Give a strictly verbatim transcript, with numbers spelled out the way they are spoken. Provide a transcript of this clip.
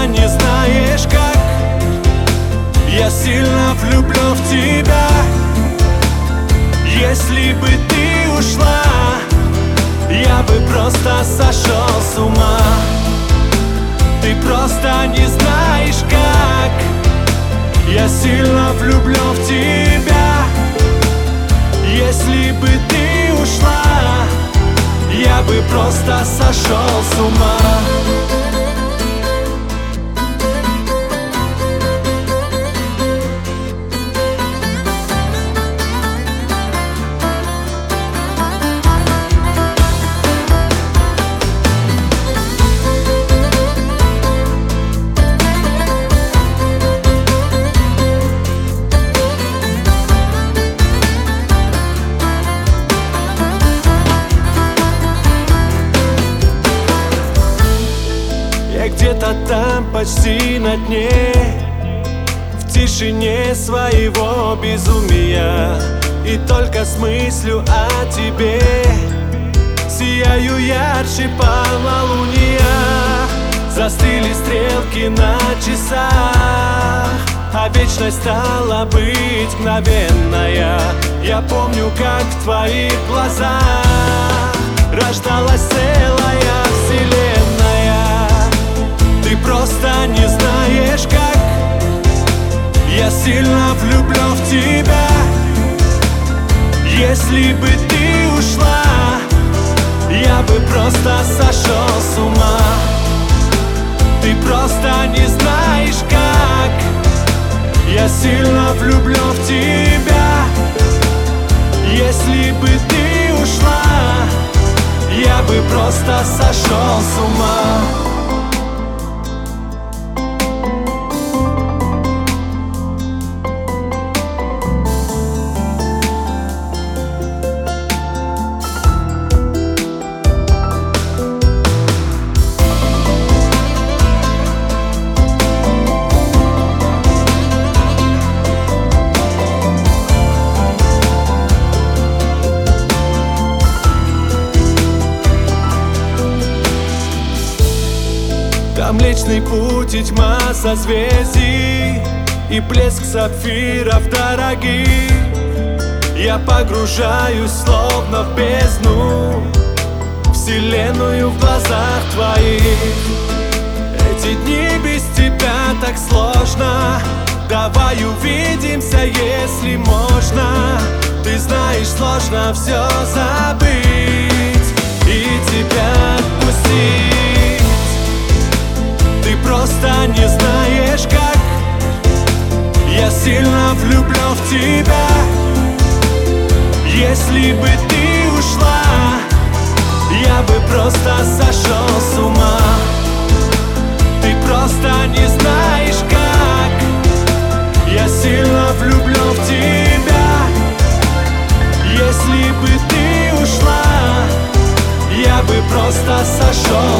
просто не знаешь как я сильно влюблен в тебя. Если бы ты ушла, я бы просто сошел с ума. Ты просто не знаешь как я сильно влюблен в тебя. Если бы ты ушла, я бы просто сошел с ума. Где-то там почти на дне, в тишине своего безумия, и только с мыслью о тебе сияю ярче полнолуния. Застыли стрелки на часах, а вечность стала быть мгновенная. Я помню, как в твоих глазах рождалась целая вселенная. Ты просто не знаешь как я сильно влюблен в тебя. Если бы ты ушла, я бы просто сошел с ума. Ты просто не знаешь как я сильно влюблен в тебя. Если бы ты ушла, я бы просто сошел с ума. Там Млечный Путь и тьма созвездий, и блеск сапфиров дорогих. Я погружаюсь словно в бездну, вселенную в глазах твоих. Эти дни без тебя так сложно. Давай увидимся, если можно. Ты знаешь, сложно все забыть и тебя отпустить. Ты просто не знаешь как я сильно влюблен в тебя. Если бы ты ушла, я бы просто сошел с ума. Ты просто не знаешь как я сильно влюблен в тебя. Если бы ты ушла, я бы просто сошел